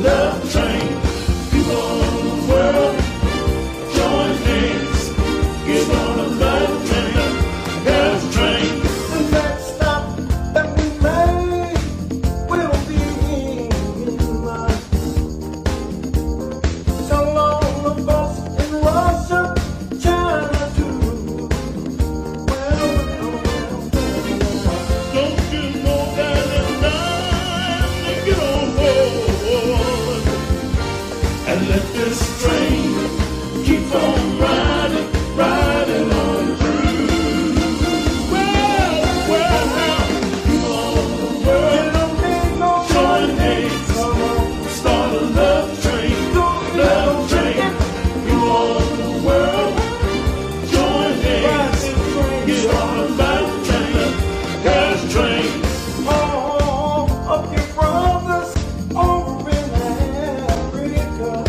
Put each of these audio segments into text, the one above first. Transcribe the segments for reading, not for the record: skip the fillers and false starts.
love train. People all over the world, join hands. Get on a love train, love train. The next stop that we make will be in life. So long the boats in Russia, China too. Don't you know that it's time to get on board and let this train keep on riding, riding on through. Well, now, people all over the world, join hands, start a love train, love train. People all over the world, join hands, get on a love train, love train. All of your brothers over in Africa.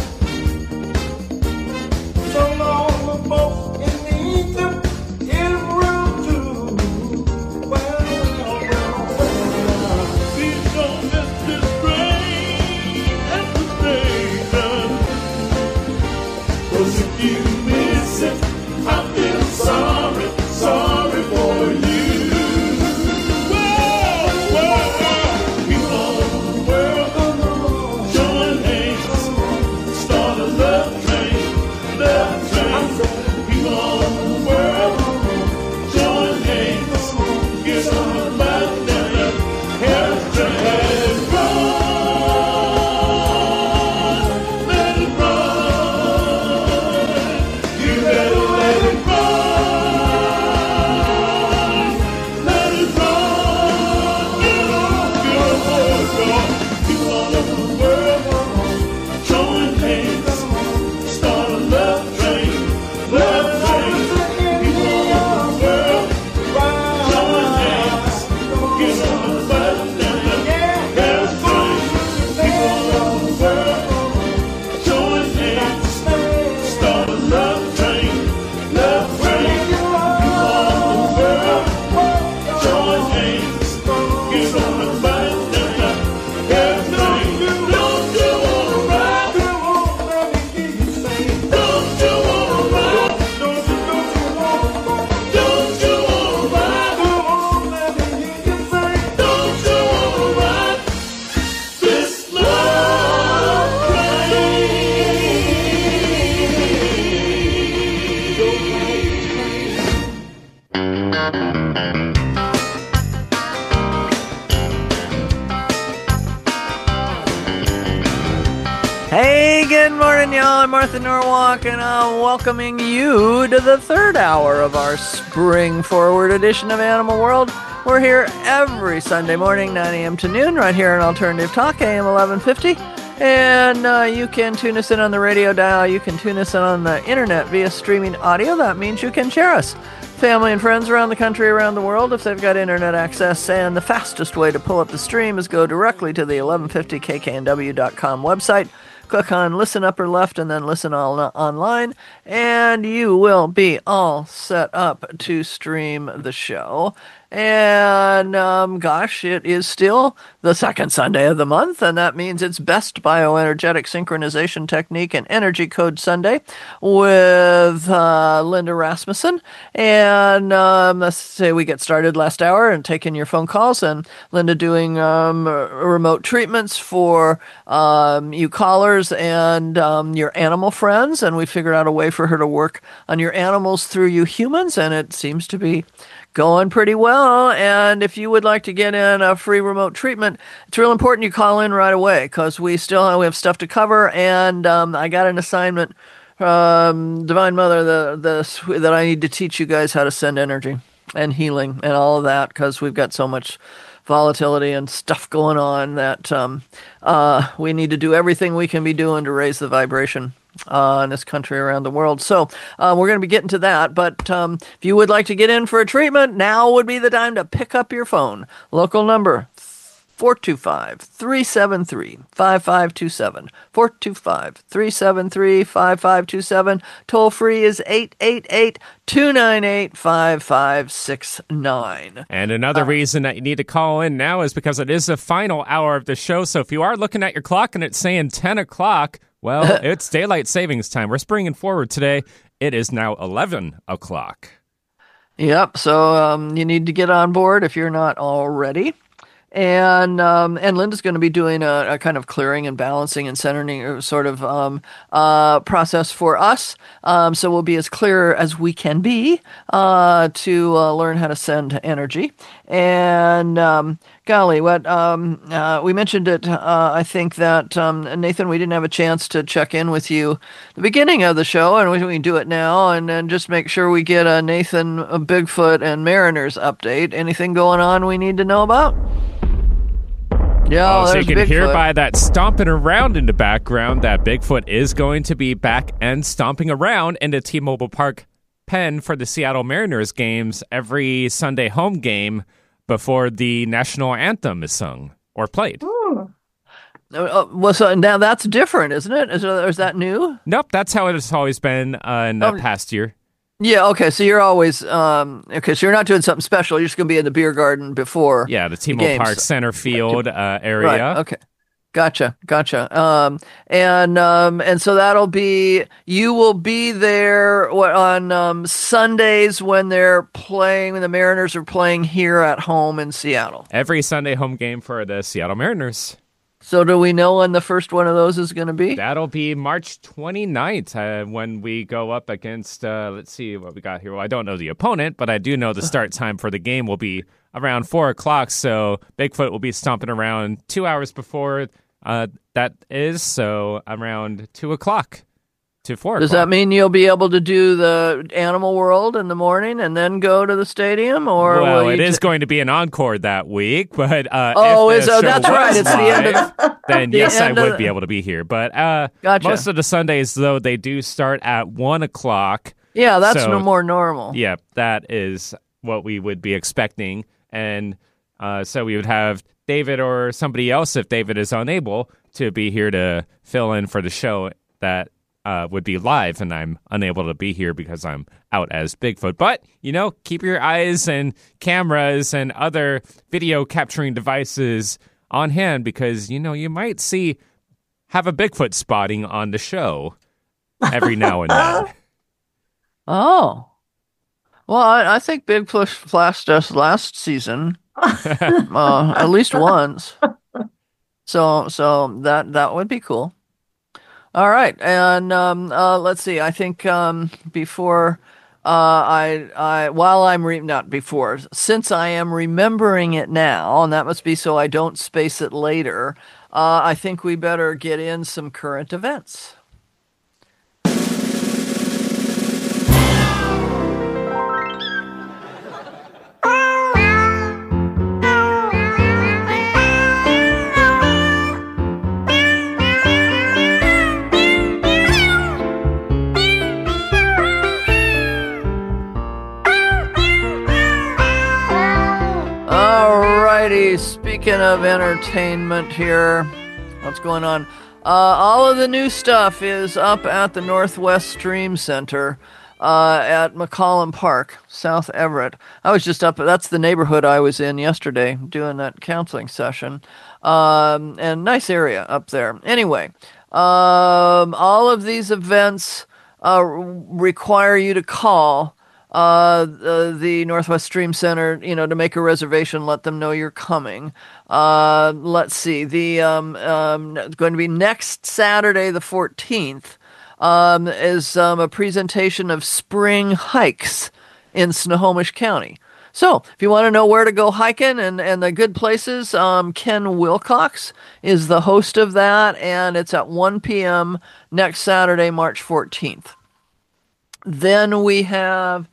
So long the boats in Egypt, Israel too. Well. Please don't miss this train at the station. 'Cause if you miss it, I feel sorry, sorry for you. Well, people all over the world, join hands, start a love train, love train. People all over the world, join hands, get on a love train, love train. Let it run, you better let it run, let it run, get on, people all over the world, join hands, start a love train, love train. People all over the world, join hands, get on a love train, love train. People all over the world, join hands, start a love train, love train. People all over the world, join hands, get on a love train, love train. Don't you wanna ride? Don't you wanna ride? Don't you wanna ride? Don't you wanna ride this love train? Hey, good morning, y'all. I'm Martha Norwalk, and I'm welcoming you to the third hour of our spring forward edition of Animal World. We're here every Sunday morning, 9 a.m. to noon, right here on Alternative Talk, AM 1150. And you can tune us in on the radio dial. You can tune us in on the internet via streaming audio. That means you can share us. Family and friends around the country, around the world, if they've got internet access. And the fastest way to pull up the stream is go directly to the 1150kknw.com website. Click on Listen Upper Left and then Listen all online, and you will be all set up to stream the show. And gosh, it is still the second Sunday of the month, and that means it's Best Bioenergetic Synchronization Technique and Energy Code Sunday with Linda Rasmussen. And let's say we get started last hour and taking your phone calls, and Linda doing remote treatments for you callers and your animal friends, and we figured out a way for her to work on your animals through you humans, and it seems to be going pretty well. And if you would like to get in a free remote treatment, it's real important you call in right away, because we have stuff to cover. And I got an assignment from Divine Mother that I need to teach you guys how to send energy and healing and all of that, because we've got so much volatility and stuff going on that we need to do everything we can be doing to raise the vibration in this country, around the world. So we're going to be getting to that. But if you would like to get in for a treatment, now would be the time to pick up your phone. Local number 425-373-5527. 425-373-5527. Toll free is 888-298-5569. And another reason that you need to call in now is because it is the final hour of the show. So if you are looking at your clock and it's saying 10 o'clock, well, it's daylight savings time. We're springing forward today. It is now 11 o'clock. Yep. So you need to get on board if you're not already. And Linda's going to be doing a kind of clearing and balancing and centering sort of process for us. So we'll be as clear as we can be to learn how to send energy. And golly, what we mentioned it. I think that Nathan, we didn't have a chance to check in with you at the beginning of the show, and we can do it now, and then just make sure we get a Nathan, a Bigfoot, and Mariners update. Anything going on we need to know about? Yeah, so you can Bigfoot. hear by that stomping around in the background that Bigfoot is going to be back and stomping around in the T-Mobile Park pen for the Seattle Mariners games every Sunday home game before the national anthem is sung or played. Well, so now that's different, isn't it? Is that new? Nope, that's how it has always been in the past year. Yeah, okay, so you're always, so you're not doing something special, you're just going to be in the beer garden before. Yeah, the T-Mobile Park center field area. Right, okay. Gotcha. And so that'll be, you will be there on Sundays when the Mariners are playing here at home in Seattle. Every Sunday home game for the Seattle Mariners. So do we know when the first one of those is going to be? That'll be March 29th when we go up against, let's see what we got here. Well, I don't know the opponent, but I do know the start time for the game will be around 4 o'clock. So Bigfoot will be stomping around 2 hours before that is. So around 2 o'clock to 4 o'clock. Does that mean you'll be able to do the Animal World in the morning and then go to the stadium? Or well, it is going to be an encore that week, but that's right. It's the end of then yes, I would be able to be here. But gotcha. Most of the Sundays, though, they do start at 1 o'clock. Yeah, that's more normal. Yeah, that is what we would be expecting. And so we would have David or somebody else, if David is unable, to be here to fill in for the show that would be live, and I'm unable to be here because I'm out as Bigfoot. But, keep your eyes and cameras and other video capturing devices on hand because, you might have a Bigfoot spotting on the show every now and then. Oh. Well, I think Bigfoot flashed us last season, at least once. So that would be cool. All right, and let's see. I think before since I am remembering it now, and that must be so I don't space it later. I think we better get in some current events. Speaking of entertainment here, what's going on? All of the new stuff is up at the Northwest Stream Center at McCollum Park, South Everett. I was just up, that's the neighborhood I was in yesterday doing that counseling session. And nice area up there. Anyway, all of these events require you to call the Northwest Stream Center, to make a reservation, let them know you're coming. Let's see, it's going to be next Saturday, the 14th, is a presentation of spring hikes in Snohomish County. So, if you want to know where to go hiking and the good places, Ken Wilcox is the host of that, and it's at 1 p.m. next Saturday, March 14th. Then we have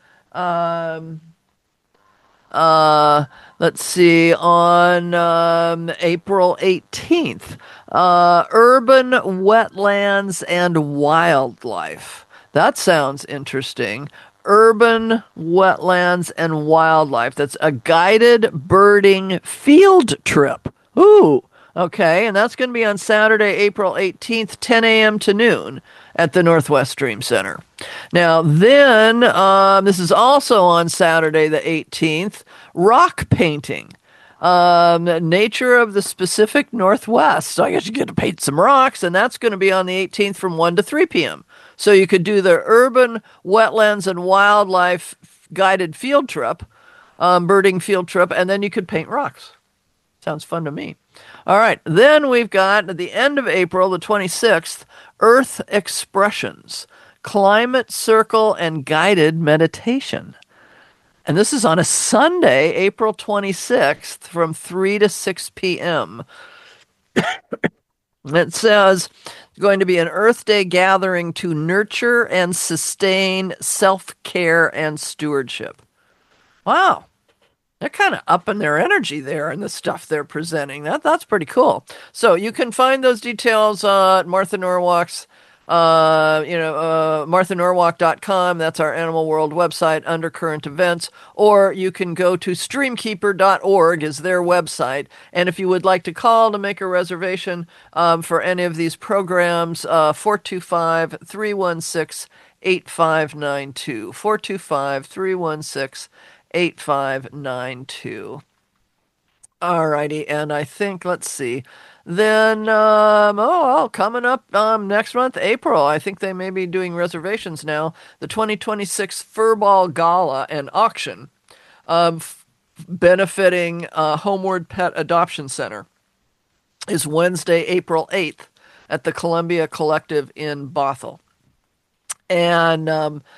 let's see, on April 18th, urban wetlands and wildlife. That sounds interesting. Urban wetlands and wildlife. That's a guided birding field trip. Ooh, okay. And that's going to be on Saturday, April 18th, 10 a.m. to noon at the Northwest Dream Center. Now, then, this is also on Saturday, the 18th, rock painting. Nature of the Pacific Northwest. So I guess you get to paint some rocks, and that's going to be on the 18th from 1 to 3 p.m. So you could do the urban wetlands and wildlife guided field trip, birding field trip, and then you could paint rocks. Sounds fun to me. All right. Then we've got at the end of April, the 26th, Earth Expressions, Climate Circle and Guided Meditation. And this is on a Sunday, April 26th, from 3 to 6 p.m. It says it's going to be an Earth Day gathering to nurture and sustain self-care and stewardship. Wow. They're kind of upping their energy there in the stuff they're presenting. That's pretty cool. So you can find those details at Martha Norwalk's, marthanorwalk.com. That's our Animal World website under current events. Or you can go to streamkeeper.org is their website. And if you would like to call to make a reservation for any of these programs, 425-316-8592. 425-316-8592. 8592. Alrighty, and I think, let's see. Then, coming up next month, April, I think they may be doing reservations now. The 2026 Furball Gala and Auction, benefiting Homeward Pet Adoption Center, is Wednesday, April 8th at the Columbia Collective in Bothell. And,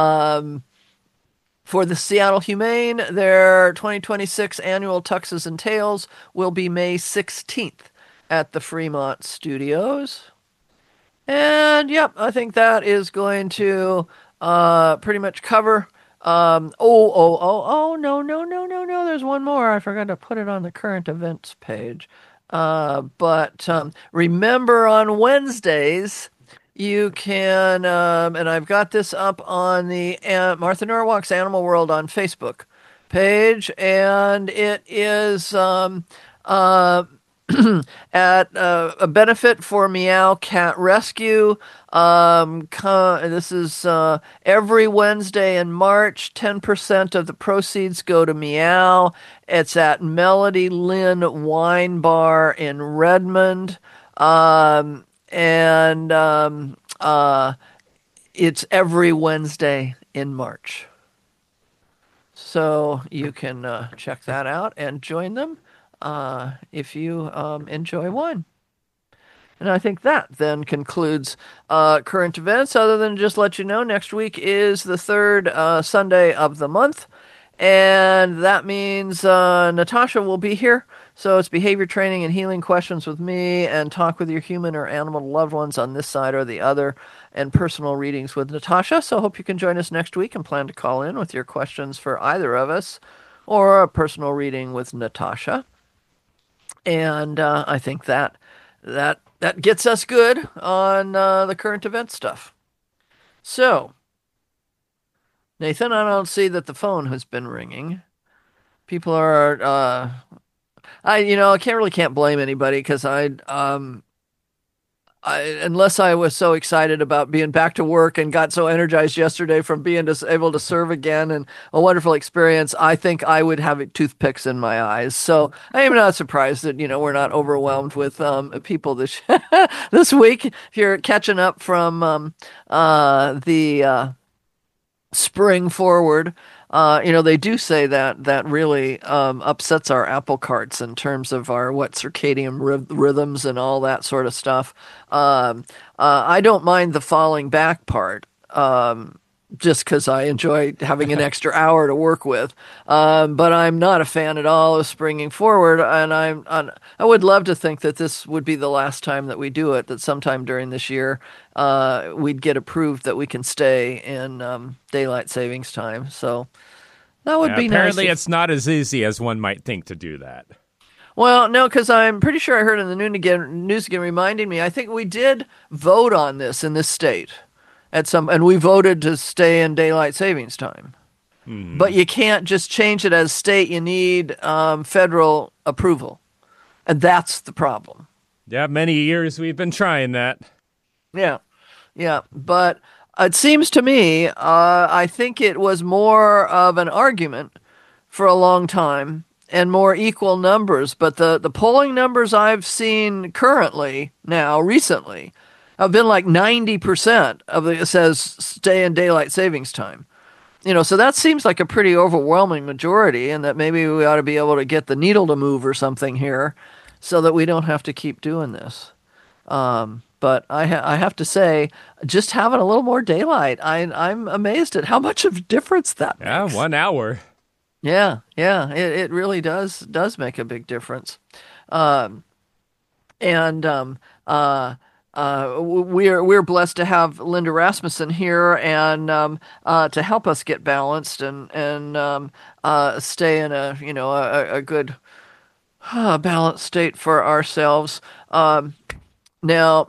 for the Seattle Humane, their 2026 annual Tuxes and Tails will be May 16th at the Fremont Studios. And, yep, I think that is going to pretty much cover... no, there's one more. I forgot to put it on the current events page. But remember on Wednesdays... You can, and I've got this up on the Martha Norwalk's Animal World on Facebook page, and it is at a benefit for Meow Cat Rescue. This is every Wednesday in March. 10% of the proceeds go to Meow. It's at Melody Lynn Wine Bar in Redmond. It's every Wednesday in March. So you can check that out and join them if you enjoy wine. And I think that then concludes current events, other than just let you know next week is the third Sunday of the month. And that means Natasha will be here. So it's behavior training and healing questions with me, and talk with your human or animal loved ones on this side or the other, and personal readings with Natasha. So I hope you can join us next week and plan to call in with your questions for either of us, or a personal reading with Natasha. And I think that gets us good on the current event stuff. So, Nathan, I don't see that the phone has been ringing. People are, can't blame anybody, because unless I was so excited about being back to work and got so energized yesterday from being able to serve again and a wonderful experience, I think I would have toothpicks in my eyes. So I am not surprised that, we're not overwhelmed with people this this week. If you're catching up from the spring forward, they do say that really upsets our apple carts in terms of our circadian rhythms and all that sort of stuff. I don't mind the falling back part, just because I enjoy having an extra hour to work with. But I'm not a fan at all of springing forward, and I would love to think that this would be the last time that we do it, that sometime during this year we'd get approved that we can stay in daylight savings time. So that would be nice. Apparently it's not as easy as one might think to do that. Well, no, because I'm pretty sure I heard in the news again reminding me, I think we did vote on this in this state. And we voted to stay in daylight savings time. But you can't just change it as state. You need federal approval. And that's the problem. Yeah, many years we've been trying that. Yeah. Yeah. But it seems to me, I think it was more of an argument for a long time and more equal numbers. But the polling numbers I've seen currently now, recently, have been like 90% of it says stay in daylight savings time. So that seems like a pretty overwhelming majority, and that maybe we ought to be able to get the needle to move or something here so that we don't have to keep doing this. But I have to say, just having a little more daylight, I'm amazed at how much of a difference that makes. Yeah, 1 hour. Yeah, it really does make a big difference. We're blessed to have Linda Rasmussen here and to help us get balanced and stay in a good balanced state for ourselves. Now,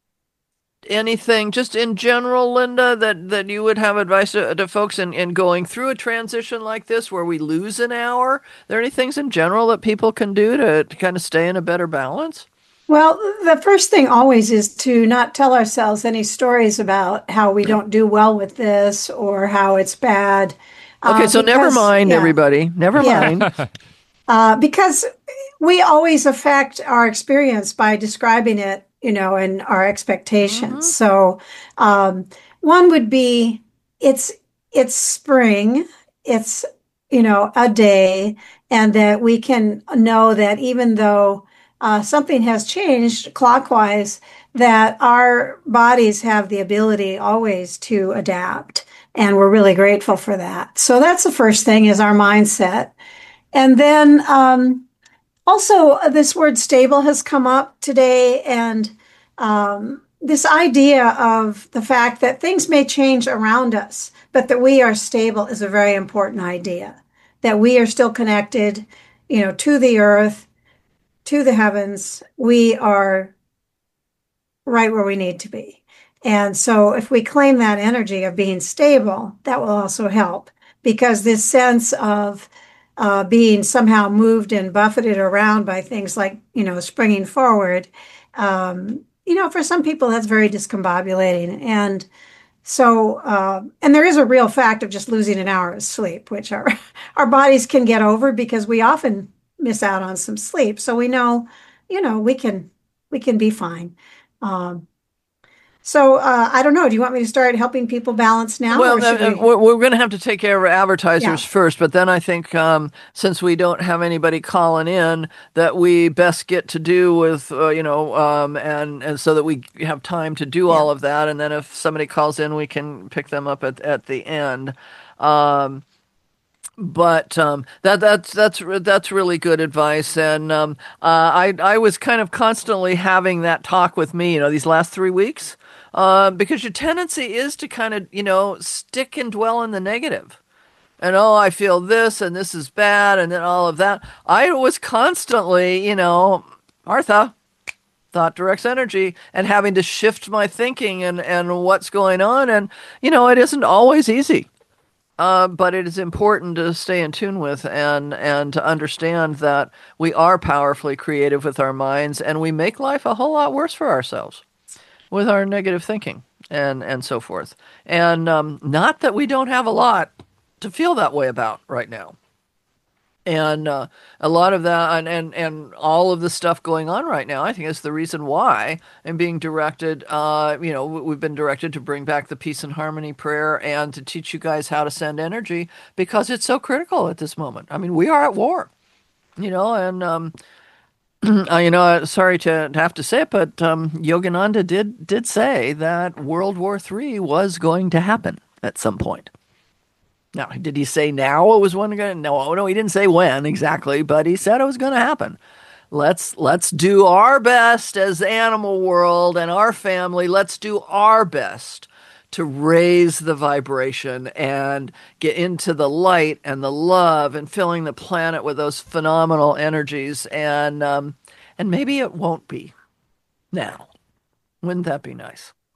anything just in general, Linda, that you would have advice to folks in going through a transition like this where we lose an hour? Are there any things in general that people can do to kind of stay in a better balance? Well, the first thing always is to not tell ourselves any stories about how we don't do well with this or how it's bad. Okay, so never mind, everybody. Never mind. Because we always affect our experience by describing it, and our expectations. So one would be it's spring, it's, a day, and that we can know that even though something has changed clockwise, that our bodies have the ability always to adapt. And we're really grateful for that. So that's the first thing, is our mindset. And then also this word stable has come up today. And this idea of the fact that things may change around us, but that we are stable is a very important idea. That we are still connected, to the earth, to the heavens. We are right where we need to be. And so if we claim that energy of being stable, that will also help, because this sense of being somehow moved and buffeted around by things like, springing forward, for some people that's very discombobulating. And so, and there is a real fact of just losing an hour of sleep, which our bodies can get over because we often miss out on some sleep. So we know, we can be fine. So I don't know. Do you want me to start helping people balance now? Well, we're going to have to take care of advertisers first, but then I think since we don't have anybody calling in, that we best get to do with, and so that we have time to do all of that. And then if somebody calls in, we can pick them up at the end. But that's really good advice, and I was kind of constantly having that talk with me, these last 3 weeks, because your tendency is to kind of stick and dwell in the negative, and I feel this and this is bad, and then all of that. I was constantly, Martha, thought directs energy, and having to shift my thinking and what's going on, and it isn't always easy. But it is important to stay in tune with and to understand that we are powerfully creative with our minds, and we make life a whole lot worse for ourselves with our negative thinking and so forth. And not that we don't have a lot to feel that way about right now. And a lot of that and all of the stuff going on right now, I think is the reason why I'm being directed, we've been directed to bring back the peace and harmony prayer and to teach you guys how to send energy, because it's so critical at this moment. I mean, we are at war, and, sorry to have to say it, but Yogananda did say that World War III was going to happen at some point. Now, did he say now it was when going to? No, he didn't say when exactly, but he said it was going to happen. Let's do our best as Animal World and our family. Let's do our best to raise the vibration and get into the light and the love and filling the planet with those phenomenal energies. And maybe it won't be now. Wouldn't that be nice?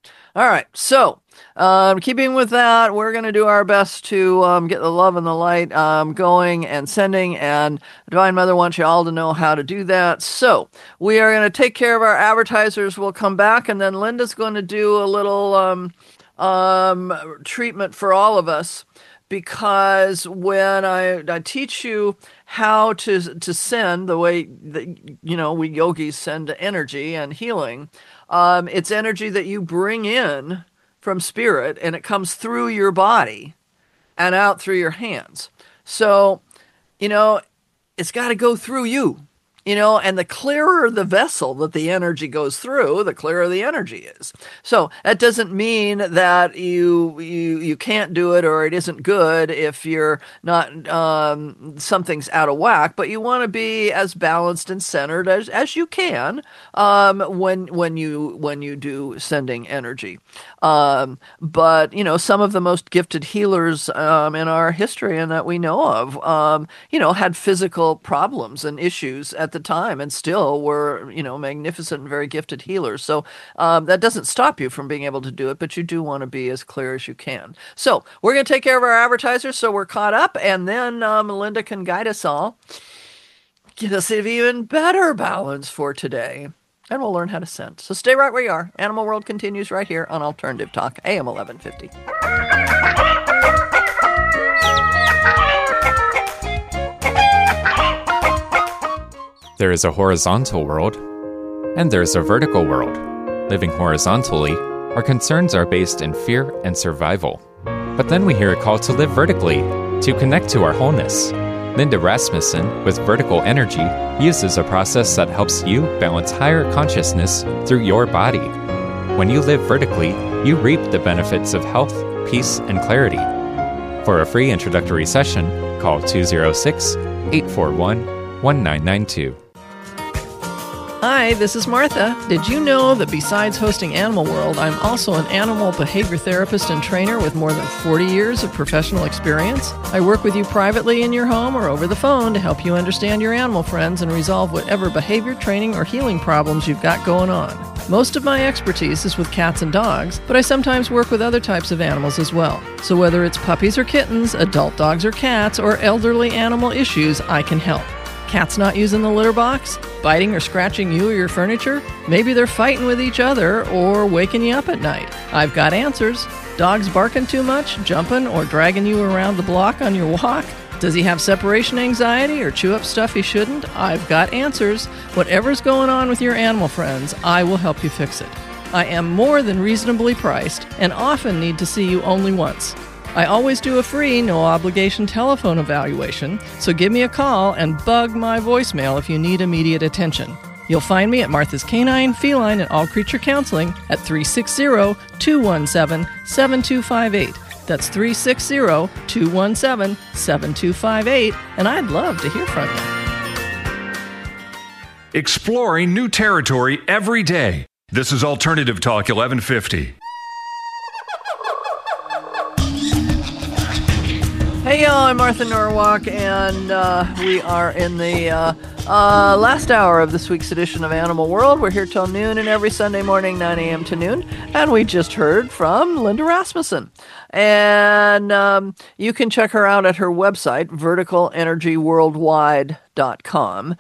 All right. So, keeping with that, we're going to do our best to get the love and the light going and sending. And Divine Mother wants you all to know how to do that. So, we are going to take care of our advertisers. We'll come back, and then Linda's going to do a little treatment for all of us. Because when I teach you how to send the way that, we yogis send energy and healing, it's energy that you bring in from spirit, and it comes through your body and out through your hands. So, it's got to go through you. And the clearer the vessel that the energy goes through, the clearer the energy is. So that doesn't mean that you can't do it or it isn't good if you're not, something's out of whack, but you want to be as balanced and centered as you can, when you do sending energy. But, some of the most gifted healers, in our history and that we know of, had physical problems and issues at the time and still were, magnificent and very gifted healers. So that doesn't stop you from being able to do it, but you do want to be as clear as you can. So we're going to take care of our advertisers so we're caught up, and then Melinda can guide us all, get us an even better balance for today, and we'll learn how to send. So stay right where you are. Animal World continues right here on Alternative Talk, AM 1150. There is a horizontal world, and there is a vertical world. Living horizontally, our concerns are based in fear and survival. But then we hear a call to live vertically, to connect to our wholeness. Linda Rasmussen, with Vertical Energy, uses a process that helps you balance higher consciousness through your body. When you live vertically, you reap the benefits of health, peace, and clarity. For a free introductory session, call 206-841-1992. Hi, this is Martha. Did you know that besides hosting Animal World, I'm also an animal behavior therapist and trainer with more than 40 years of professional experience? I work with you privately in your home or over the phone to help you understand your animal friends and resolve whatever behavior training or healing problems you've got going on. Most of my expertise is with cats and dogs, but I sometimes work with other types of animals as well. So whether it's puppies or kittens, adult dogs or cats, or elderly animal issues, I can help. Cats not using the litter box? Biting or scratching you or your furniture? Maybe they're fighting with each other or waking you up at night. I've got answers. Dogs barking too much, jumping, or dragging you around the block on your walk? Does he have separation anxiety or chew up stuff he shouldn't? I've got answers. Whatever's going on with your animal friends, I will help you fix it. I am more than reasonably priced and often need to see you only once. I always do a free, no-obligation telephone evaluation, so give me a call and bug my voicemail if you need immediate attention. You'll find me at Martha's Canine, Feline, and All Creature Counseling at 360-217-7258. That's 360-217-7258, and I'd love to hear from you. Exploring new territory every day. This is Alternative Talk 1150. Hey y'all, I'm Martha Norwalk, and we are in the last hour of this week's edition of Animal World. We're here till noon and every Sunday morning, 9 a.m. to noon, and we just heard from Linda Rasmussen. And you can check her out at her website, verticalenergyworldwide.com.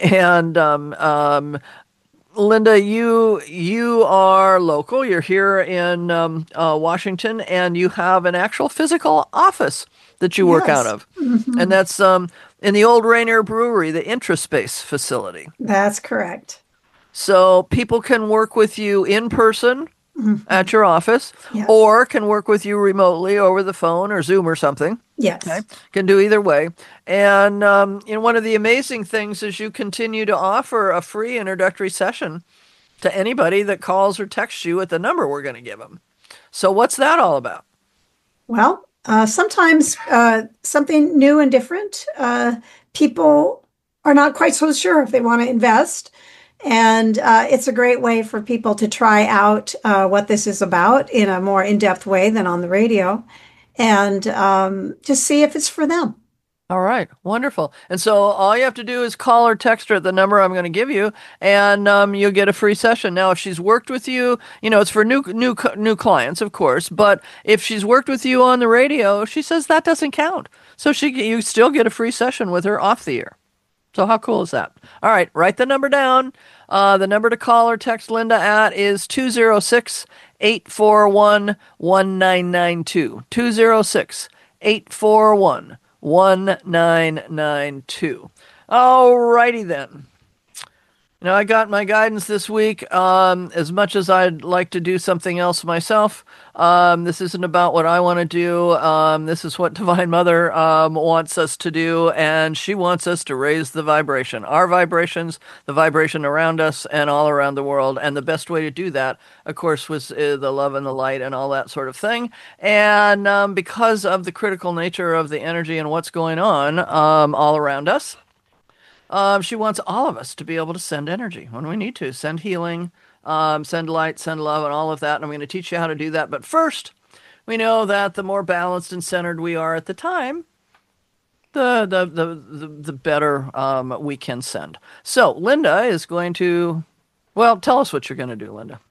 And Linda, you are local. You're here in Washington, and you have an actual physical office that you work out of. Mm-hmm. And that's in the old Rainier Brewery, the Intraspace facility. That's correct. So people can work with you in person at your office, yes, or can work with you remotely over the phone or Zoom or something. Yes. Okay? Can do either way. And one of the amazing things is you continue to offer a free introductory session to anybody that calls or texts you at the number we're going to give them. So what's that all about? Well, sometimes something new and different. People are not quite so sure if they want to invest. And it's a great way for people to try out what this is about in a more in-depth way than on the radio, and just see if it's for them. All right, wonderful. And so all you have to do is call or text her at the number I'm going to give you, and you'll get a free session. Now, if she's worked with you, it's for new clients, of course. But if she's worked with you on the radio, she says that doesn't count. So you still get a free session with her off the air. So how cool is that? All right, write the number down. The number to call or text Linda at is 206 841 1992. 206 841 1992. All righty then. I got my guidance this week. As much as I'd like to do something else myself, this isn't about what I want to do. This is what Divine Mother wants us to do, and she wants us to raise the vibration. Our vibrations, the vibration around us and all around the world. And the best way to do that, of course, was the love and the light and all that sort of thing. And because of the critical nature of the energy and what's going on all around us, she wants all of us to be able to send energy when we need to, send healing, send light, send love, and all of that. And I'm going to teach you how to do that. But first, we know that the more balanced and centered we are at the time, the better we can send. So Linda is going to, tell us what you're going to do, Linda.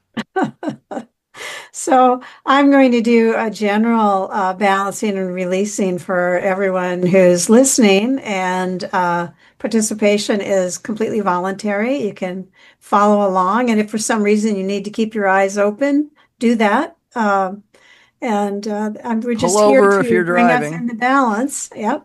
So I'm going to do a general balancing and releasing for everyone who's listening, and participation is completely voluntary. You can follow along, and if for some reason you need to keep your eyes open, do that. We're just Pull here over if to you're bring us driving. into balance. Yep.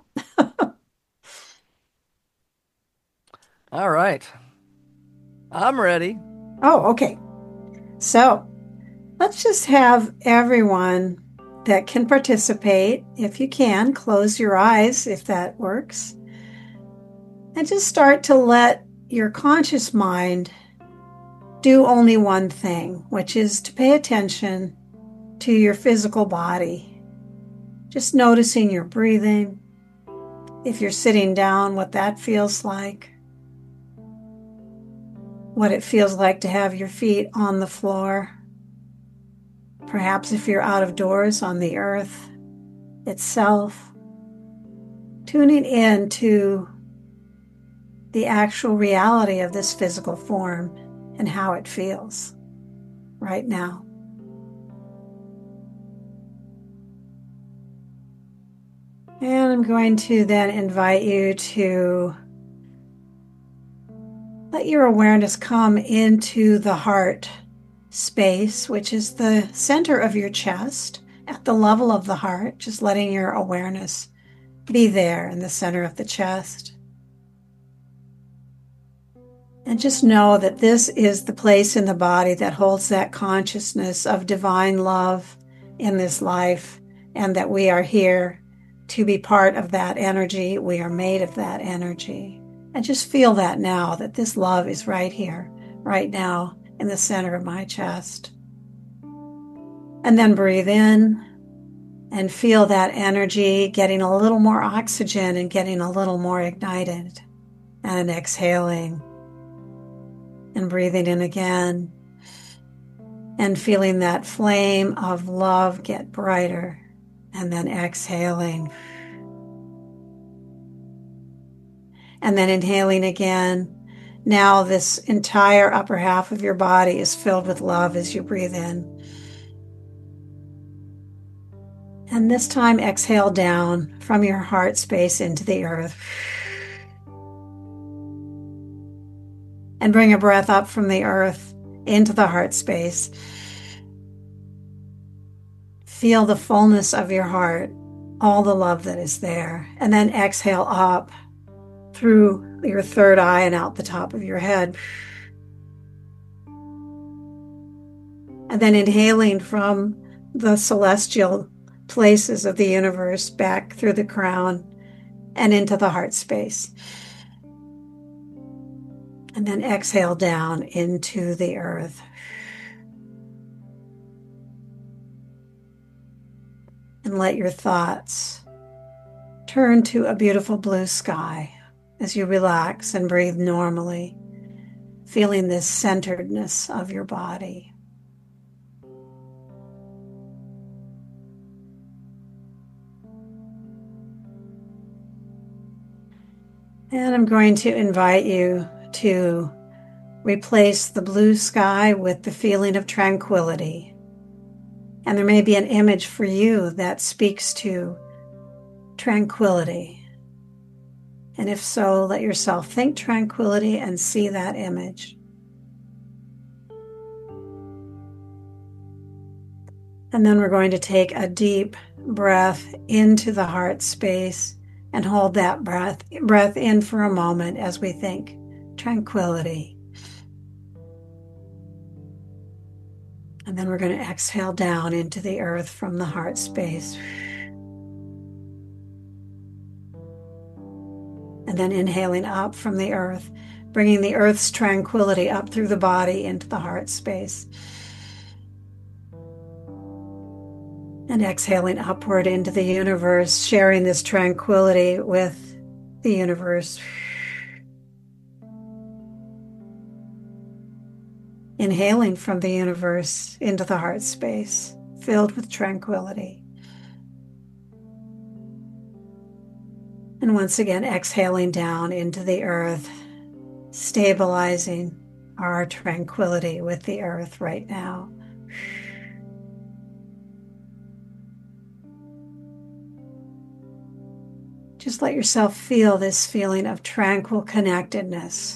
All right. I'm ready. Oh, okay. So let's just have everyone that can participate, if you can, close your eyes if that works, and just start to let your conscious mind do only one thing, which is to pay attention to your physical body. Just noticing your breathing. If you're sitting down, what that feels like. What it feels like to have your feet on the floor. Perhaps if you're out of doors, on the earth itself. Tuning in to the actual reality of this physical form and how it feels right now. And I'm going to then invite you to let your awareness come into the heart space, which is the center of your chest, at the level of the heart, just letting your awareness be there in the center of the chest. And just know that this is the place in the body that holds that consciousness of divine love in this life, and that we are here to be part of that energy. We are made of that energy. And just feel that now, that this love is right here, right now, in the center of my chest. And then breathe in and feel that energy getting a little more oxygen and getting a little more ignited. And exhaling and breathing in again and feeling that flame of love get brighter, and then exhaling. And then inhaling again. Now this entire upper half of your body is filled with love as you breathe in. And this time exhale down from your heart space into the earth. And bring a breath up from the earth into the heart space. Feel the fullness of your heart, all the love that is there. And then exhale up through your third eye and out the top of your head. And then inhaling from the celestial places of the universe back through the crown and into the heart space. And then exhale down into the earth. And let your thoughts turn to a beautiful blue sky as you relax and breathe normally, feeling this centeredness of your body. And I'm going to invite you to replace the blue sky with the feeling of tranquility. And there may be an image for you that speaks to tranquility. And if so, let yourself think tranquility and see that image. And then we're going to take a deep breath into the heart space and hold that breath in for a moment as we think tranquility. And then we're going to exhale down into the earth from the heart space. And then inhaling up from the earth, bringing the earth's tranquility up through the body into the heart space. And exhaling upward into the universe, sharing this tranquility with the universe. Inhaling from the universe into the heart space, filled with tranquility. And once again, exhaling down into the earth, stabilizing our tranquility with the earth right now. Just let yourself feel this feeling of tranquil connectedness,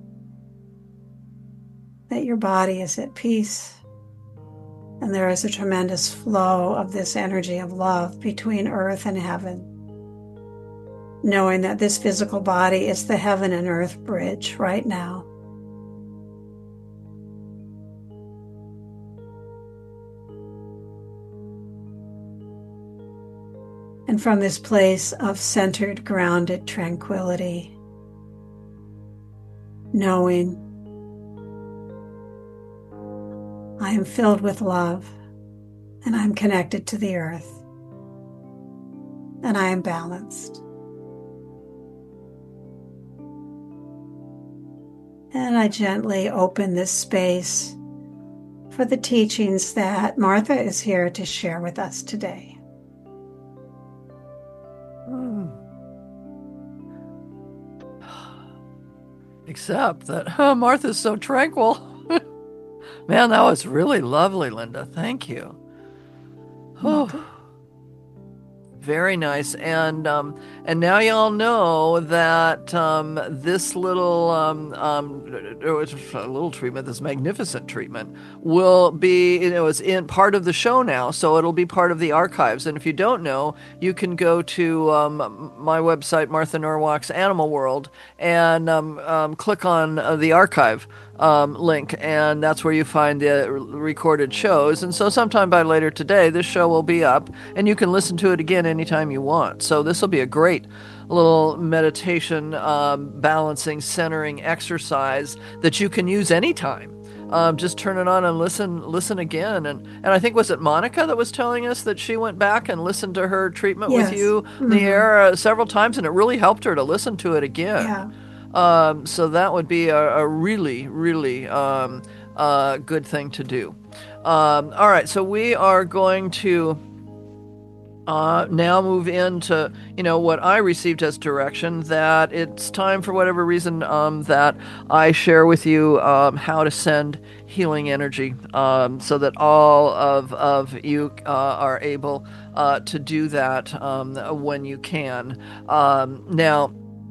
that your body is at peace, and there is a tremendous flow of this energy of love between earth and heaven, knowing that this physical body is the heaven and earth bridge right now. And from this place of centered, grounded tranquility, knowing I am filled with love and I'm connected to the earth and I am balanced. And I gently open this space for the teachings that Martha is here to share with us today. Except that Martha's so tranquil. Man, that was really lovely, Linda. Thank you. Oh, very nice. And now y'all know that this little treatment, this magnificent treatment, will be, is in part of the show now, so it'll be part of the archives. And if you don't know, you can go to my website, Martha Norwalk's Animal World, and click on the archive link, and that's where you find the recorded shows. And so sometime by later today, this show will be up, and you can listen to it again anytime you want. So this will be a great little meditation, balancing, centering exercise that you can use anytime. Just turn it on and listen again. And I think, was it Monica that was telling us that she went back and listened to her treatment with you in the air several times, and it really helped her to listen to it again. Yeah. So that would be a really, really good thing to do. All right, so we are going to now move into, what I received as direction, that it's time for whatever reason that I share with you how to send healing energy so that all of you are able to do that when you can. Now,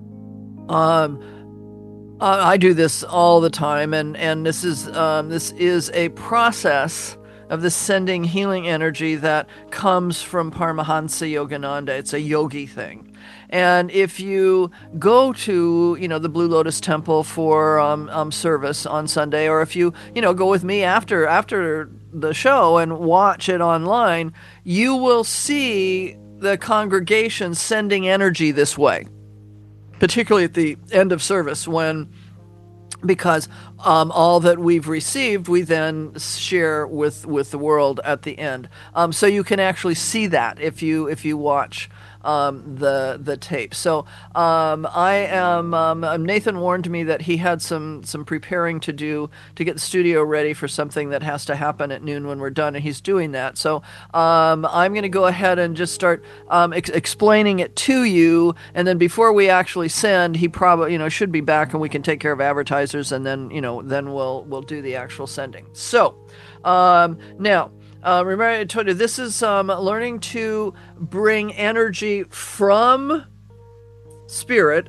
I do this all the time, and this is a process of the sending healing energy that comes from Paramahansa Yogananda. It's a yogi thing. And if you go to, the Blue Lotus Temple for service on Sunday, or if you, go with me after the show and watch it online, you will see the congregation sending energy this way, particularly at the end of service, because all that we've received, we then share with the world at the end. So you can actually see that if you watch the tape. So I am. Nathan warned me that he had some preparing to do to get the studio ready for something that has to happen at noon when we're done, and he's doing that. So I'm going to go ahead and just start explaining it to you, and then before we actually send, he probably should be back, and we can take care of advertisers, and then then we'll do the actual sending. So now. Remember, I told you this is learning to bring energy from spirit.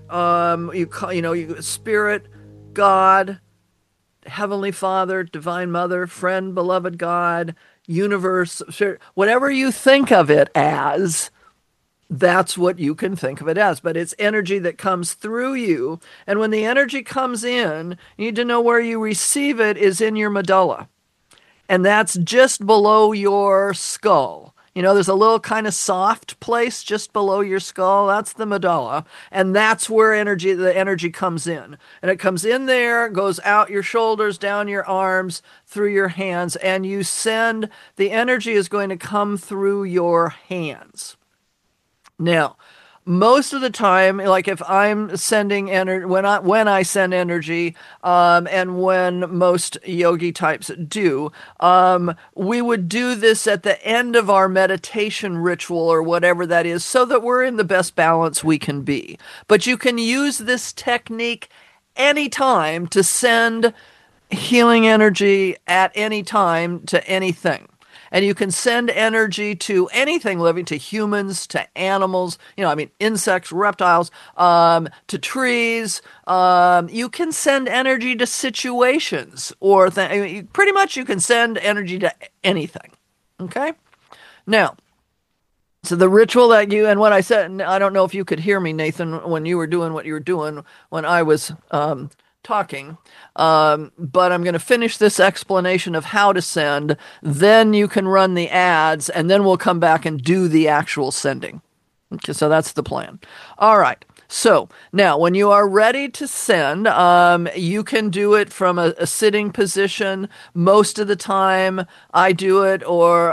Spirit, God, Heavenly Father, Divine Mother, Friend, Beloved God, Universe, whatever you think of it as. That's what you can think of it as, but it's energy that comes through you. And when the energy comes in, you need to know where you receive it is in your medulla. And that's just below your skull. There's a little kind of soft place just below your skull. That's the medulla. And that's where the energy comes in. And it comes in there, goes out your shoulders, down your arms, through your hands. And the energy is going to come through your hands. Now, most of the time, like if I'm sending energy, when I send energy, and when most yogi types do, we would do this at the end of our meditation ritual or whatever that is, so that we're in the best balance we can be. But you can use this technique anytime to send healing energy at any time to anything. And you can send energy to anything living, to humans, to animals, insects, reptiles, to trees. You can send energy to situations or pretty much you can send energy to anything. Okay? Now, so the ritual and what I said, I don't know if you could hear me, Nathan, when you were doing what you were doing when I was talking, but I'm going to finish this explanation of how to send, then you can run the ads, and then we'll come back and do the actual sending. Okay, so that's the plan. All right. So now when you are ready to send, you can do it from a sitting position. Most of the time I do it, or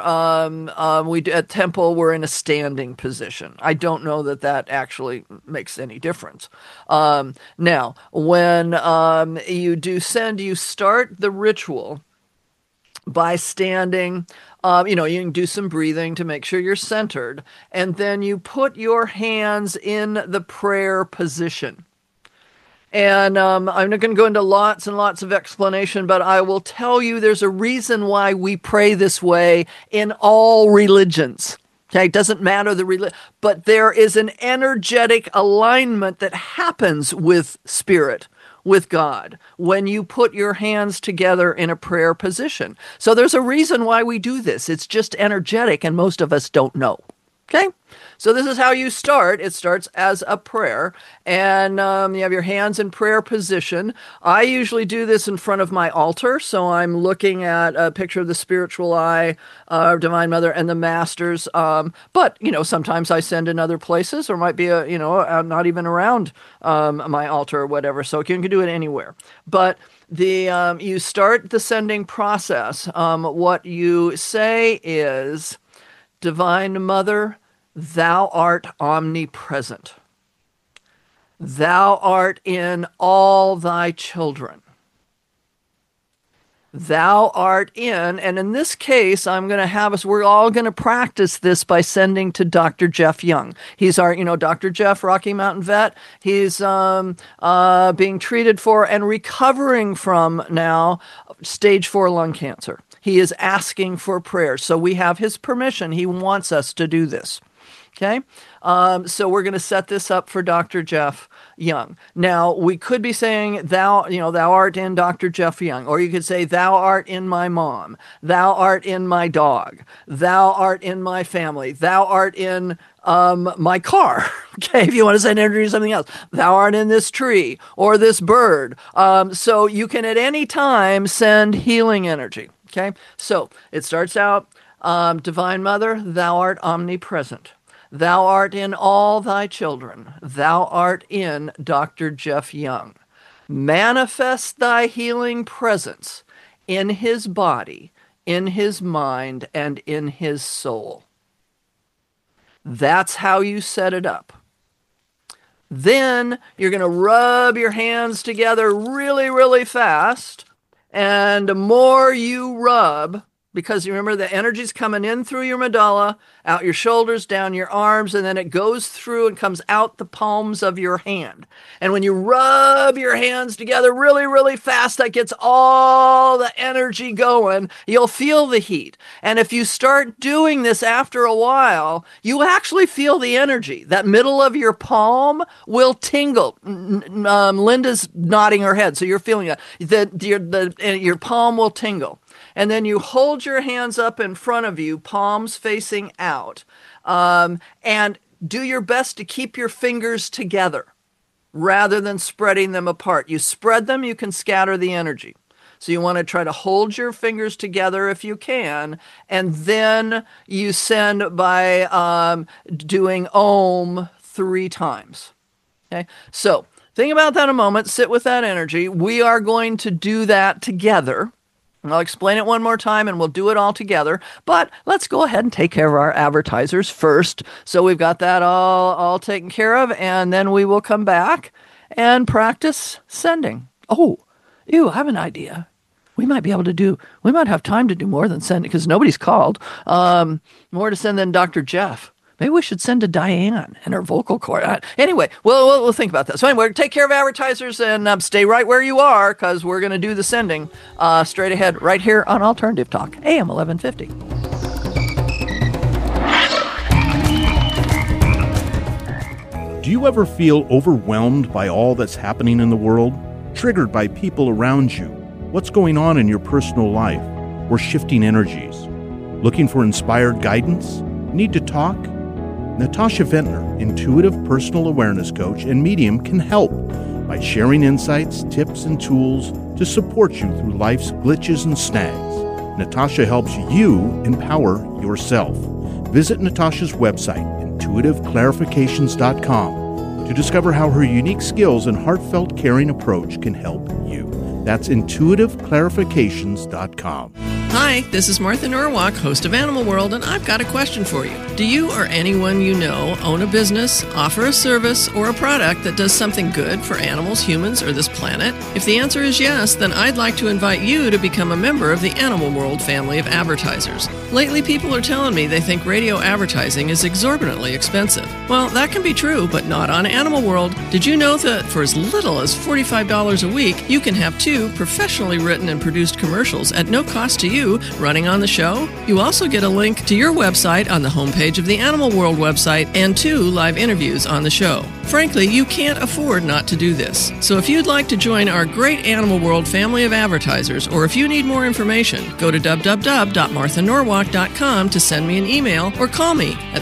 we do, at Temple we're in a standing position. I don't know that actually makes any difference. Now when you do send, you start the ritual by standing. You can do some breathing to make sure you're centered, and then you put your hands in the prayer position. And I'm not going to go into lots and lots of explanation, but I will tell you there's a reason why we pray this way in all religions. Okay, it doesn't matter the religion, but there is an energetic alignment that happens with spirit, with God, when you put your hands together in a prayer position. So there's a reason why we do this. It's just energetic, and most of us don't know. Okay? So this is how you start. It starts as a prayer, and you have your hands in prayer position. I usually do this in front of my altar, so I'm looking at a picture of the spiritual eye, Divine Mother, and the Masters. But sometimes I send in other places, or might be not even around my altar or whatever. So you can do it anywhere. But you start the sending process. What you say is, Divine Mother, Thou art omnipresent. Thou art in all thy children. Thou art in, and in this case, we're all going to practice this by sending to Dr. Jeff Young. He's our, Dr. Jeff, Rocky Mountain vet. He's being treated for and recovering from now stage 4 lung cancer. He is asking for prayer. So we have his permission. He wants us to do this. Okay, so we're going to set this up for Dr. Jeff Young. Now, we could be saying, thou art in Dr. Jeff Young, or you could say, thou art in my mom, thou art in my dog, thou art in my family, thou art in my car. Okay, if you want to send energy to something else, thou art in this tree or this bird. So you can at any time send healing energy. Okay, so it starts out, Divine Mother, thou art omnipresent. Thou art in all thy children. Thou art in Dr. Jeff Young. Manifest thy healing presence in his body, in his mind, and in his soul. That's how you set it up. Then you're going to rub your hands together really, really fast. And the more you rub, because you remember the energy's coming in through your medulla, out your shoulders, down your arms, and then it goes through and comes out the palms of your hand. And when you rub your hands together really, really fast, that gets all the energy going. You'll feel the heat. And if you start doing this after a while, you actually feel the energy. That middle of your palm will tingle. Linda's nodding her head, so you're feeling it. Your palm will tingle. And then you hold your hands up in front of you, palms facing out, and do your best to keep your fingers together rather than spreading them apart. You spread them, you can scatter the energy. So you want to try to hold your fingers together if you can, and then you send by doing Om 3 times. Okay, so think about that a moment. Sit with that energy. We are going to do that together. I'll explain it one more time and we'll do it all together. But let's go ahead and take care of our advertisers first. So we've got that all taken care of, and then we will come back and practice sending. Oh, I have an idea. We might have time to do more than send, because nobody's called. More to send than Dr. Jeff. Maybe we should send to Diane and her vocal cord. Anyway, we'll think about that. So anyway, take care of advertisers and stay right where you are, because we're going to do the sending straight ahead right here on Alternative Talk, AM 1150. Do you ever feel overwhelmed by all that's happening in the world? Triggered by people around you? What's going on in your personal life? Or shifting energies? Looking for inspired guidance? Need to talk? Natasha Ventnor, intuitive personal awareness coach and medium, can help by sharing insights, tips, and tools to support you through life's glitches and snags. Natasha helps you empower yourself. Visit Natasha's website, intuitiveclarifications.com, to discover how her unique skills and heartfelt caring approach can help you. That's intuitiveclarifications.com. Hi, this is Martha Norwalk, host of Animal World, and I've got a question for you. Do you or anyone you know own a business, offer a service, or a product that does something good for animals, humans, or this planet? If the answer is yes, then I'd like to invite you to become a member of the Animal World family of advertisers. Lately, people are telling me they think radio advertising is exorbitantly expensive. Well, that can be true, but not on Animal World. Did you know that for as little as $45 a week, you can have 2 professionally written and produced commercials at no cost to you running on the show? You also get a link to your website on the homepage of the Animal World website and 2 live interviews on the show. Frankly, you can't afford not to do this. So if you'd like to join our great Animal World family of advertisers, or if you need more information, go to www.marthanorwalk.com to send me an email or call me at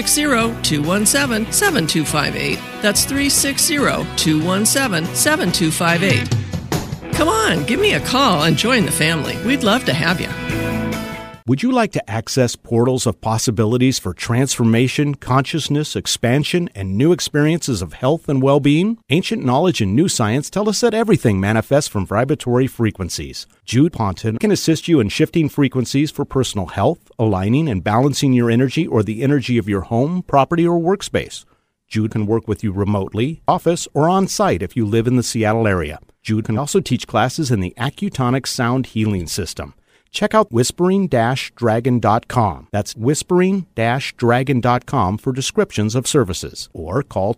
360-217-7258. That's 360-217-7258. Come on, give me a call and join the family. We'd love to have you. Would you like to access portals of possibilities for transformation, consciousness, expansion, and new experiences of health and well-being? Ancient knowledge and new science tell us that everything manifests from vibratory frequencies. Jude Ponton can assist you in shifting frequencies for personal health, aligning and balancing your energy or the energy of your home, property, or workspace. Jude can work with you remotely, office, or on-site if you live in the Seattle area. Jude can also teach classes in the Accutonic Sound Healing System. Check out whispering-dragon.com. That's whispering-dragon.com for descriptions of services. Or call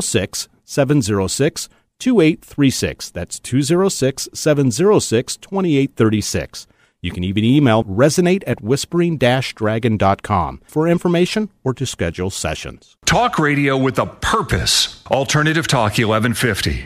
206-706-2836. That's 206-706-2836. You can even email resonate@whispering-dragon.com for information or to schedule sessions. Talk radio with a purpose. Alternative Talk 1150.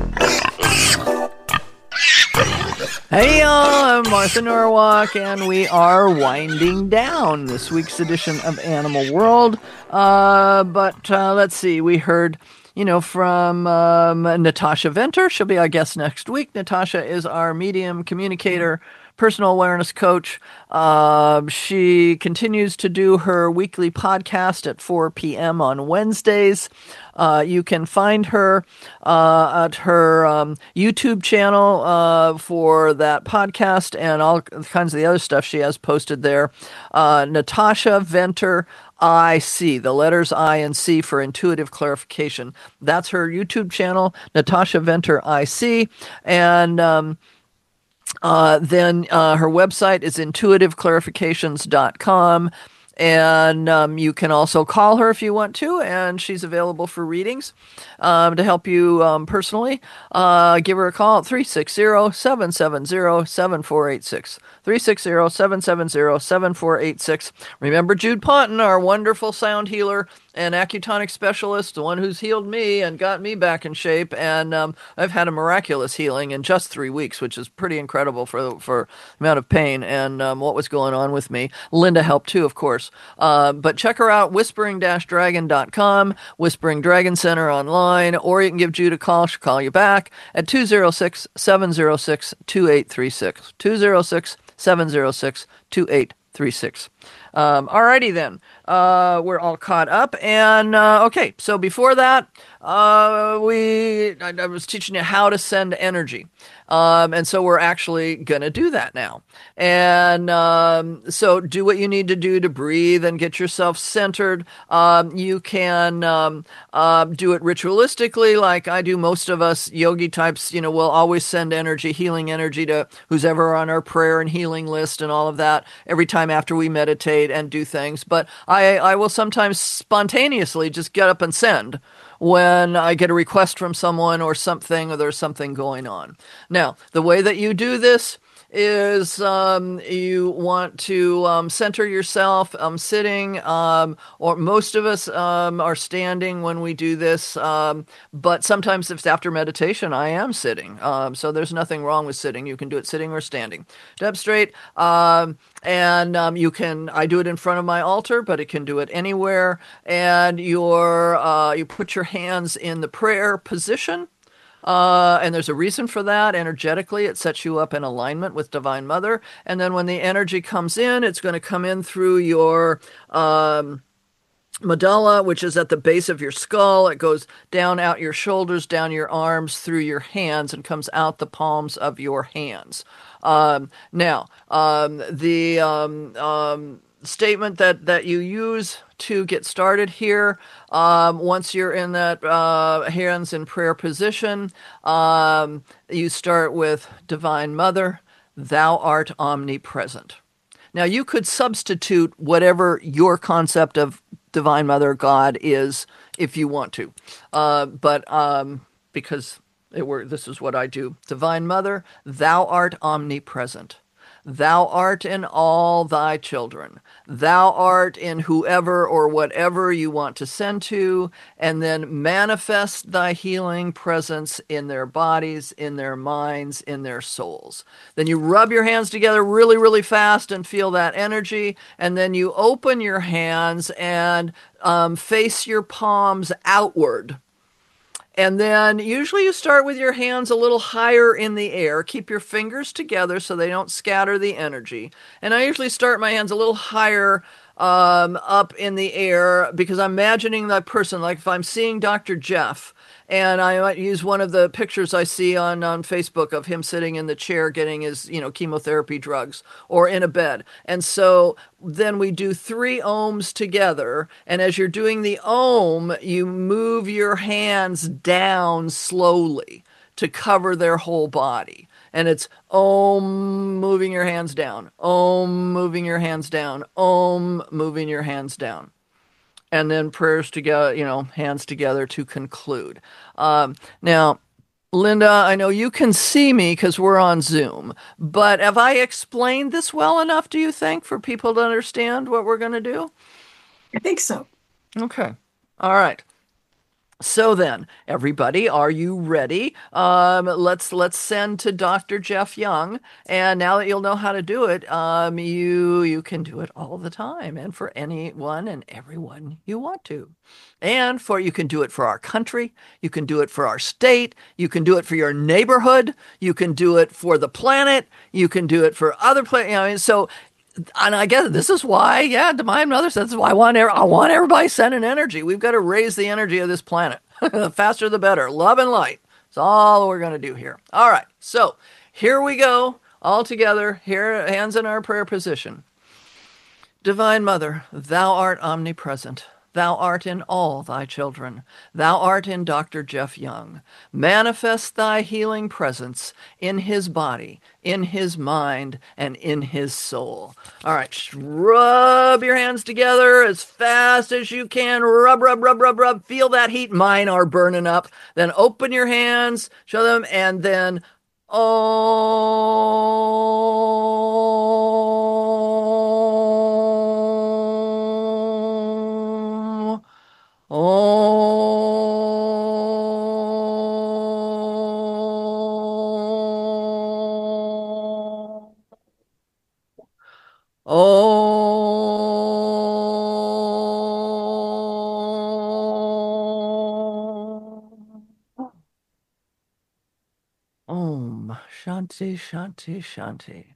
Hey y'all, I'm Martha Norwalk, and we are winding down this week's edition of Animal World. But let's see, we heard, from Natasha Ventnor. She'll be our guest next week. Natasha is our medium communicator, personal awareness coach. She continues to do her weekly podcast at 4 p.m. on Wednesdays. You can find her at her YouTube channel for that podcast and all kinds of the other stuff she has posted there. Natasha Venter IC, the letters I and C for intuitive clarification. That's her YouTube channel, Natasha Venter IC. And then her website is intuitiveclarifications.com. And you can also call her if you want to, and she's available for readings to help you personally. Give her a call at 360-770-7486. 360-770-7486. Remember Jude Ponton, our wonderful sound healer and acutonic specialist, the one who's healed me and got me back in shape. And I've had a miraculous healing in just 3 weeks, which is pretty incredible for the amount of pain and what was going on with me. Linda helped too, of course. But check her out, whispering-dragon.com, Whispering Dragon Center online, or you can give Jude a call. She'll call you back at 206-706-2836. 206-706-2836. Alrighty then. We're all caught up. And okay, so before that, I was teaching you how to send energy. And so we're actually going to do that now. And so do what you need to do to breathe and get yourself centered. You can do it ritualistically like I do. Most of us yogi types, will always send energy, healing energy to who's ever on our prayer and healing list and all of that every time after we meditate and do things. But I will sometimes spontaneously just get up and send when I get a request from someone or something, or there's something going on. Now, the way that you do this is you want to center yourself sitting, or most of us are standing when we do this, but sometimes if it's after meditation, I am sitting. So there's nothing wrong with sitting. You can do it sitting or standing. Dead straight. And you can, I do it in front of my altar, but it can do it anywhere. And you put your hands in the prayer position. And there's a reason for that. Energetically, it sets you up in alignment with Divine Mother. And then when the energy comes in, it's going to come in through your medulla, which is at the base of your skull. It goes down out your shoulders, down your arms, through your hands, and comes out the palms of your hands. Now, the statement that you use to get started here, once you're in that hands in prayer position, you start with Divine Mother, thou art omnipresent. Now, you could substitute whatever your concept of Divine Mother, God, is if you want to, but because this is what I do. Divine Mother, thou art omnipresent. Thou art in all thy children. Thou art in whoever or whatever you want to send to, and then manifest thy healing presence in their bodies, in their minds, in their souls. Then you rub your hands together really, really fast and feel that energy, and then you open your hands and face your palms outward. And then usually you start with your hands a little higher in the air. Keep your fingers together so they don't scatter the energy. And I usually start my hands a little higher up in the air because I'm imagining that person, like if I'm seeing Dr. Jeff, and I might use one of the pictures I see on Facebook of him sitting in the chair getting his, chemotherapy drugs or in a bed. And so then we do 3 ohms together. And as you're doing the ohm, you move your hands down slowly to cover their whole body. And it's om, moving your hands down, om, moving your hands down, om, moving your hands down. And then prayers together, hands together to conclude. Now, Linda, I know you can see me because we're on Zoom, but have I explained this well enough, do you think, for people to understand what we're going to do? I think so. Okay. All right. So then, everybody, are you ready? Let's send to Dr. Jeff Young. And now that you'll know how to do it, you can do it all the time, and for anyone and everyone you want to. And for you can do it for our country, you can do it for our state, you can do it for your neighborhood, you can do it for the planet, you can do it for other places. You know, so and I guess this is why, yeah, Divine Mother says why I want everybody sending energy. We've got to raise the energy of this planet. The faster the better. Love and light. That's all we're going to do here. All right. So here we go. All together. Here, hands in our prayer position. Divine Mother, thou art omnipresent. Thou art in all thy children. Thou art in Dr. Jeff Young. Manifest thy healing presence in his body, in his mind, and in his soul. All right, rub your hands together as fast as you can. Rub, rub, rub, rub, rub. Feel that heat. Mine are burning up. Then open your hands, show them, and then Om Shanti Shanti Shanti.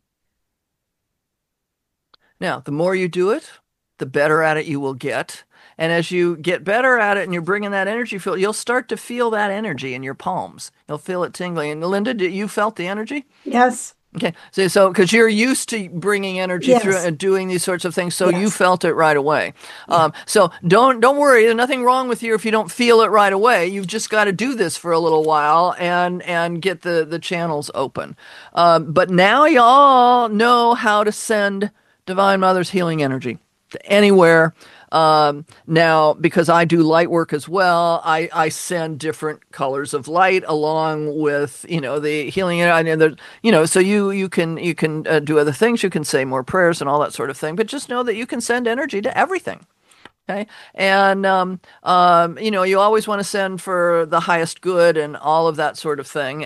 Now, the more you do it, the better at it you will get. And as you get better at it and you're bringing that energy field, you'll start to feel that energy in your palms. You'll feel it tingling. And Linda, you felt the energy? Yes. Okay. So because you're used to bringing energy through and doing these sorts of things, so you felt it right away. So don't worry. There's nothing wrong with you if you don't feel it right away. You've just got to do this for a little while and get the channels open. But now y'all know how to send Divine Mother's healing energy to anywhere. Now, because I do light work as well, I send different colors of light along with, the healing. So you can do other things. You can say more prayers and all that sort of thing. But just know that you can send energy to everything. Okay. And, you always want to send for the highest good and all of that sort of thing.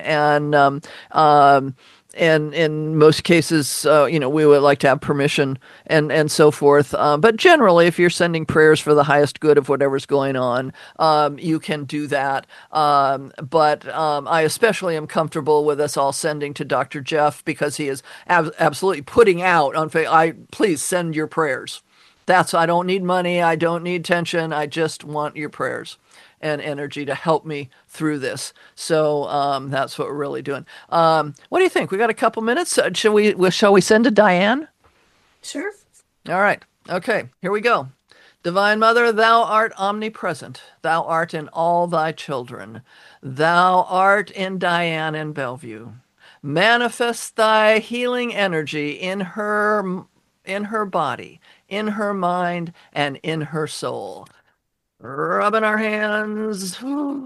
And in most cases, we would like to have permission and so forth. But generally, if you're sending prayers for the highest good of whatever's going on, you can do that. But I especially am comfortable with us all sending to Dr. Jeff because he is absolutely putting out on Facebook, please send your prayers. I don't need money. I don't need tension. I just want your prayers and energy to help me through this. So that's what we're really doing. What do you think? We got a couple minutes. Shall we send to Diane? Sure. All right. Okay. Here we go. Divine Mother, thou art omnipresent. Thou art in all thy children. Thou art in Diane in Bellevue. Manifest thy healing energy in her body, in her mind, and in her soul. Rubbing our hands.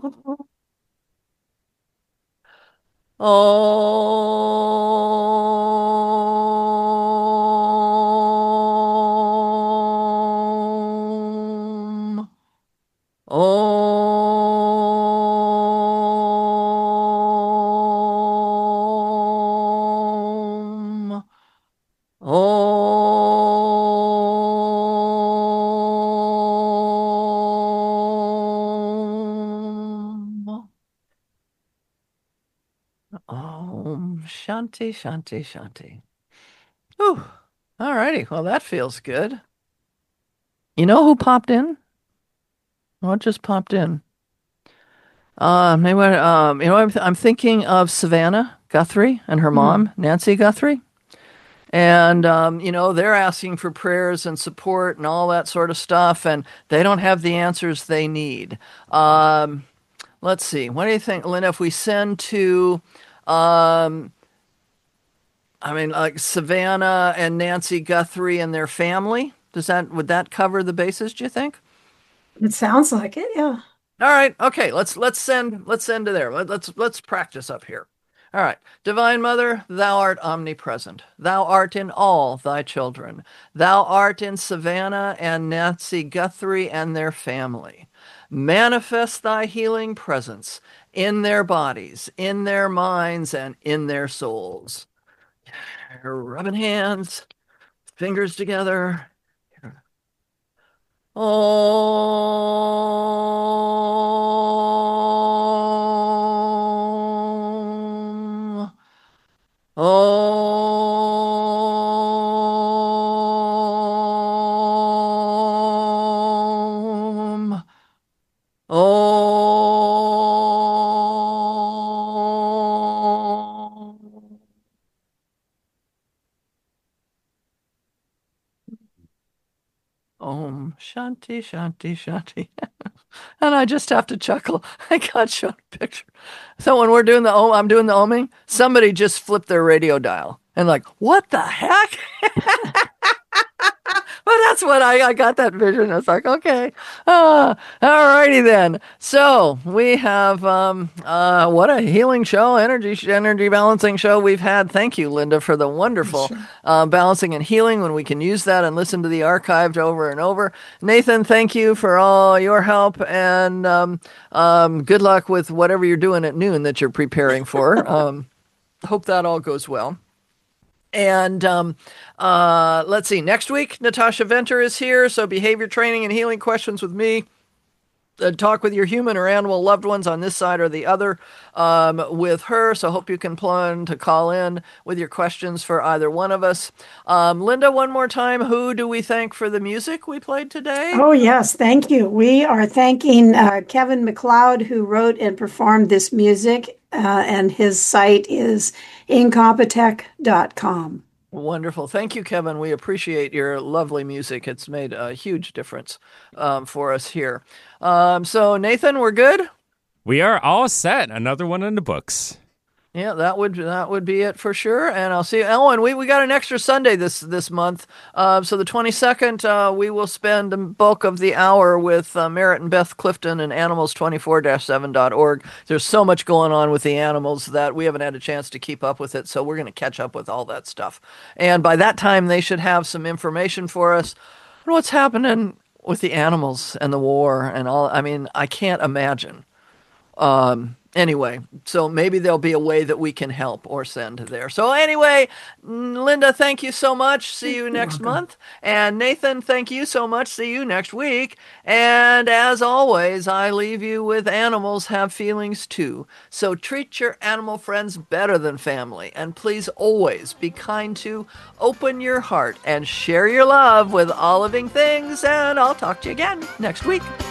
Om. Om. Om Shanti Shanti Shanti. Whew. All righty. Well, that feels good. You know who popped in? What just popped in? Maybe I'm thinking of Savannah Guthrie and her mom, Nancy Guthrie. And, they're asking for prayers and support and all that sort of stuff, and they don't have the answers they need. Let's see. What do you think, Linda, if we send to, like Savannah and Nancy Guthrie and their family? Would that cover the bases, do you think? It sounds like it, yeah. All right. Okay. Let's send to there. Let's practice up here. All right. Divine Mother, thou art omnipresent. Thou art in all thy children. Thou art in Savannah and Nancy Guthrie and their family. manifest thy healing presence in their bodies, in their minds, and in their souls. Rubbing hands, fingers together. Om. Om. Om. Om Shanti Shanti Shanti. And I just have to chuckle. I got shown a picture. So when we're doing the I'm doing the oming, somebody just flipped their radio dial and like, what the heck? But that's what I got that vision. It's like, okay, all righty then. So we have what a healing show, energy balancing show we've had. Thank you, Linda, for the wonderful balancing and healing when we can use that and listen to the archived over and over. Nathan, thank you for all your help, and good luck with whatever you're doing at noon that you're preparing for. Hope that all goes well. And let's see, next week, Natasha Venter is here. So behavior training and healing questions with me. Talk with your human or animal loved ones on this side or the other with her. So hope you can plan to call in with your questions for either one of us. Linda, one more time, who do we thank for the music we played today? Oh, yes. Thank you. We are thanking Kevin MacLeod, who wrote and performed this music, and his site is incompetech.com. Wonderful. Thank you, Kevin. We appreciate your lovely music. It's made a huge difference for us here. So, Nathan, we're good? We are all set. Another one in the books. Yeah, that would be it for sure. And I'll see you. Ellen, we got an extra Sunday this month. So the 22nd, we will spend the bulk of the hour with Merritt and Beth Clifton and animals24-7.org. There's so much going on with the animals that we haven't had a chance to keep up with it. So we're going to catch up with all that stuff. And by that time, they should have some information for us on what's happening with the animals and the war and all. I mean, I can't imagine. Anyway, so maybe there'll be a way that we can help or send there. So anyway, Linda, thank you so much. See you next month. And Nathan, thank you so much. See you next week. And as always, I leave you with animals have feelings too. So treat your animal friends better than family. And please always be kind to, open your heart, and share your love with all living things. And I'll talk to you again next week.